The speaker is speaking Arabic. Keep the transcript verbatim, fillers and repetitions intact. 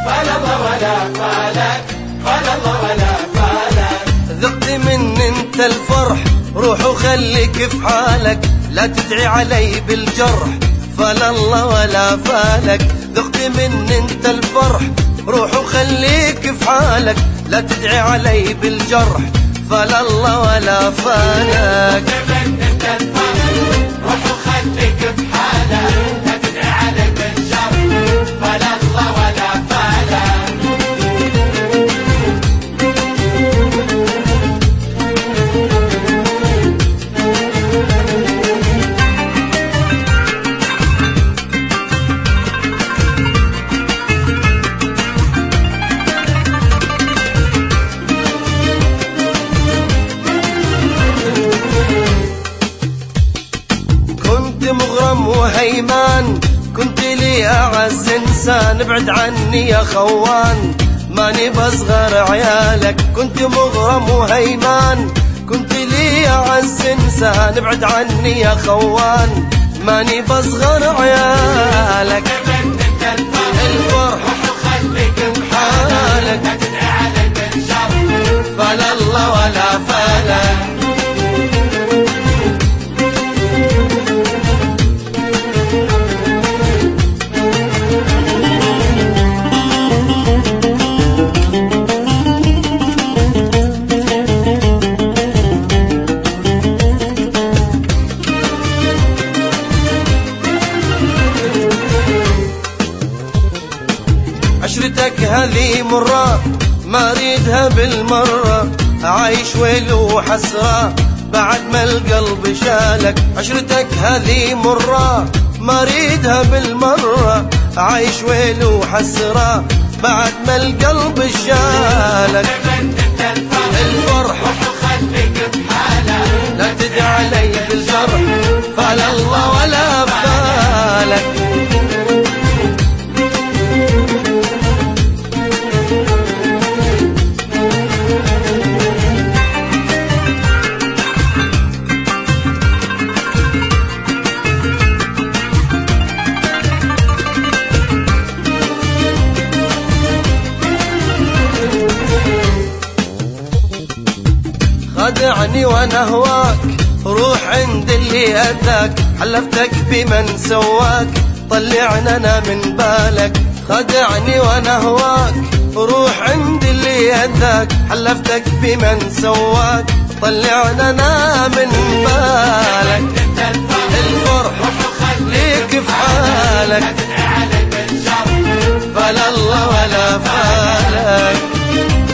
فلا الله ولا فالك، فلا الله ولا فالك. ذقت من انت الفرح روح وخليك في حالك، لا تدعي علي بالجرح فلا الله ولا فالك. ذقت من انت الفرح روح وخليك في حالك، لا تدعي علي بالجرح فلا الله ولا فالك. ذقت من انت الفرح روح وخليك في حالك، لا تدعي علي بالجرح فلا الله ولا فالك. مغرم وهيمان كنت لي أعز إنسان، ابعد عني يا خوان ماني بصغر عيالك. كنت مغرم وهيمان كنت لي أعز إنسان، ابعد عني يا خوان ماني بصغر عيالك. الفرح وخليك بحالك، لا تدعي علي بالشر فلا الله ولا فالك. عشرتك هذه مرة ما اريدها بالمرة، عايش ويل وحسرة بعد ما القلب شالك. عشرتك هذه مرة ما اريدها بالمرة، عايش ويل وحسرة بعد ما القلب شالك. الفرح وخليك بحالك، لا تدعي علي بالجرح فلا الله ولا فالك. خدعني وانا هواك روح عند اللي اذاك، حلفتك بمن سواك طلعنا انا من بالك. خدعني وانا هواك روح عند اللي اذاك، حلفتك بمن سواك طلعنا انا من بالك. الفرح ليك في حالك، لا تدعي علي بالشر فلا الله ولا فالك.